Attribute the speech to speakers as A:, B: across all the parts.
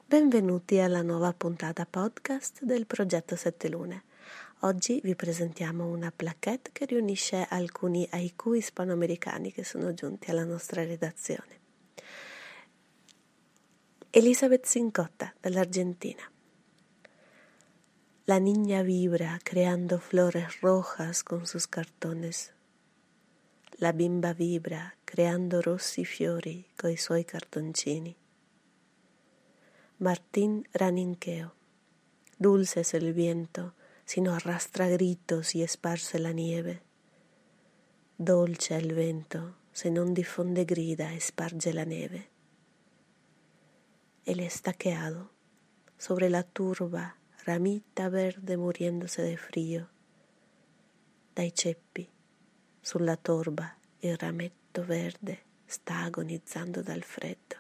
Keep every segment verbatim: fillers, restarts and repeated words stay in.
A: Benvenuti alla nuova puntata podcast del progetto Sette Lune. Oggi vi presentiamo una plaquette che riunisce alcuni haiku ispanoamericani che sono giunti alla nostra redazione. Elizabeth Cincotta, dall'Argentina. La niña vibra creando flores rojas con sus cartones. La bimba vibra creando rossi fiori coi suoi cartoncini. Martín Raninqueo. Dulce es el viento, si no arrastra gritos y esparce la nieve. Dolce el vento, se non diffonde grida e sparge la neve. El estaqueado, sobre la turba, ramita verde muriéndose de frío. Dai ceppi, sulla torba, il rametto verde sta agonizzando dal freddo.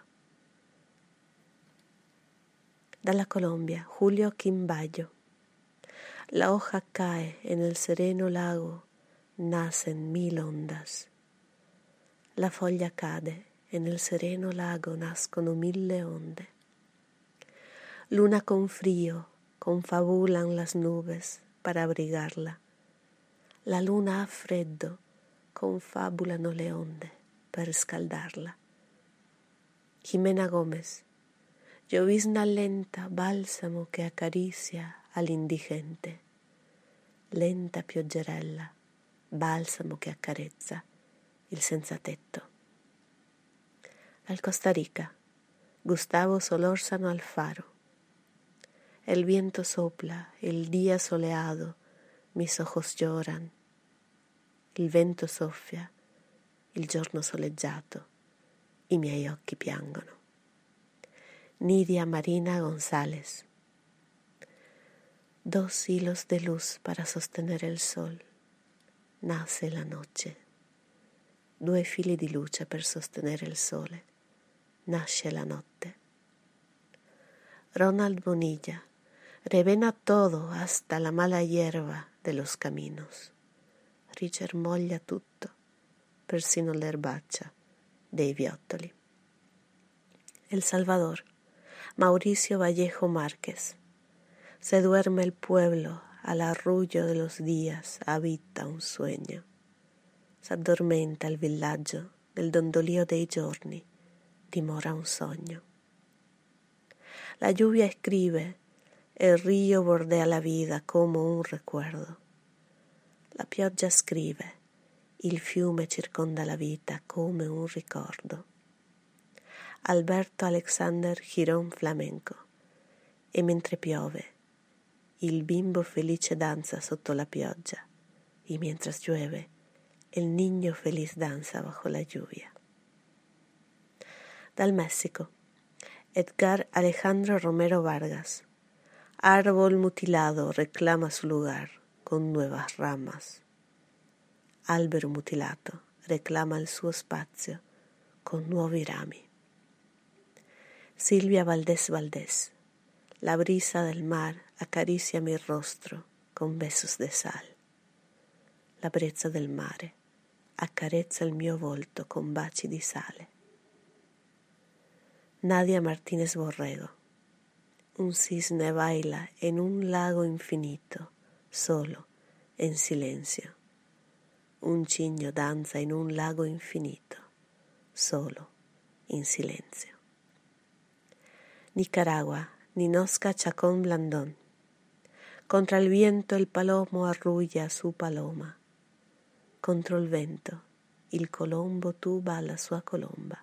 A: Dalla Colombia, Julio Quimbayo. La hoja cae en el sereno lago, nacen mil ondas. La foglia cade, en el sereno lago nascono mille onde. Luna con frío, confabulan las nubes para abrigarla. La luna ha freddo, confabulano le onde per scaldarla. Jimena Gómez. Llovizna lenta, bálsamo che acaricia all'indigente. Lenta pioggerella, balsamo che accarezza il senza tetto. Dal Costa Rica, Gustavo Solórzano Alfaro. El viento sopla, el día soleado, mis ojos lloran. Il vento soffia, il giorno soleggiato, i miei occhi piangono. Nidia Marina González. Dos hilos de luz para sostener el sol. Nace la noche. Due fili di luce per sostenere il sole. Nasce la notte. Ronald Bonilla. Revena todo hasta la mala hierba de los caminos. Rigermoglia tutto, persino l'erbaccia dei viottoli. El Salvador. Mauricio Vallejo Márquez. Se duerme el pueblo, al arrullo de los días habita un sueño. S'addormenta il villaggio, nel dondolio dei giorni dimora un sogno. La lluvia escribe, el río bordea la vida como un recuerdo. La pioggia scrive, il fiume circonda la vita come un ricordo. Alberto Alexander Girón Flamenco. E mentre piove, il bimbo felice danza sotto la pioggia, y mientras llueve, el niño feliz danza bajo la lluvia. Dal Messico, Edgar Alejandro Romero Vargas. Árbol mutilado reclama su lugar con nuevas ramas. Albero mutilato reclama il suo spazio con nuovi rami. Silvia Valdés Valdés. La brisa del mar acaricia mi rostro con besos de sal. La brezza del mare accarezza il mio volto con baci di sale. Nadia Martínez Borrego. Un cisne baila en un lago infinito, solo, en silencio. Un cigno danza in un lago infinito, solo, in silenzio. Nicaragua, Ninosca Chacón Blandón. Contra el viento el palomo arrulla su paloma. Contro il vento il colombo tuba la sua colomba.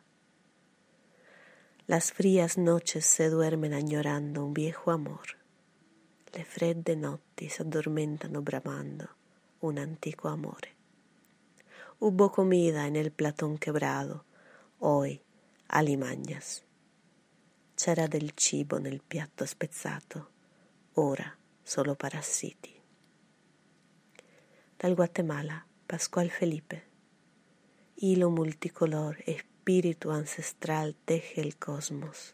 A: Las frías noches se duermen añorando un viejo amor. Le fredde notti s'addormentano bramando un antico amore. Hubo comida en el platón quebrado, hoy alimañas. C'era del cibo nel piatto spezzato, ora solo parassiti. Dal Guatemala, Pascual Felipe. Hilo multicolor, espíritu ancestral teje el cosmos.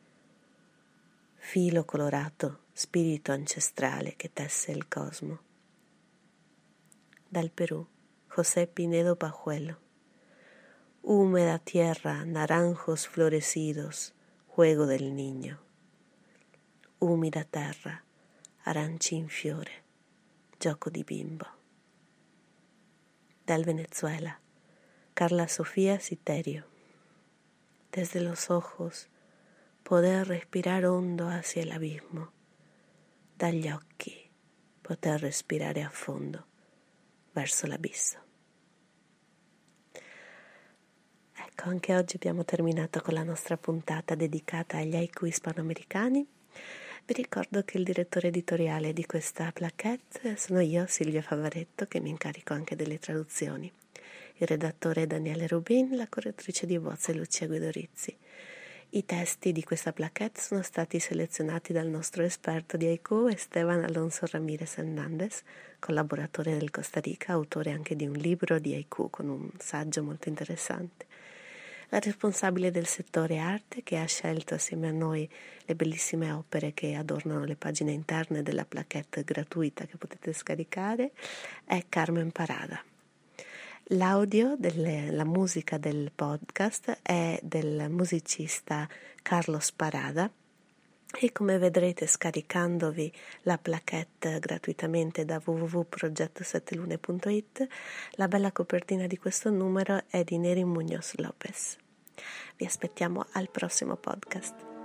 A: Filo colorato, spirito ancestrale che tesse il cosmo. Dal Perú, José Pinedo Pajuelo. Húmeda tierra, naranjos florecidos, juego del niño. umida terra, aranci in fiore, gioco di bimbo. Del Venezuela, Carla Sofía Citerio. Desde los ojos, poder respirar hondo hacia el abismo. Dagli occhi, poter respirare a fondo verso l'abisso. Ecco, anche oggi abbiamo terminato con la nostra puntata dedicata agli haiku ispanoamericani. Vi ricordo che il direttore editoriale di questa plaquette sono io, Silvia Favaretto, che mi incarico anche delle traduzioni. Il redattore è Daniele Rubin, la correttrice di bozze Lucia Guidorizzi. I testi di questa plaquette sono stati selezionati dal nostro esperto di haiku Esteban Alonso Ramírez Hernández, collaboratore del Costa Rica, autore anche di un libro di haiku con un saggio molto interessante. La responsabile del settore arte, che ha scelto assieme a noi le bellissime opere che adornano le pagine interne della plaquette gratuita che potete scaricare, è Carmen Parada. L'audio, delle, la musica del podcast è del musicista Carlos Parada e come vedrete scaricandovi la plaquette gratuitamente da w w w punto progetto sette lune punto i t, la bella copertina di questo numero è di Neri Muñoz Lopez. Vi aspettiamo al prossimo podcast.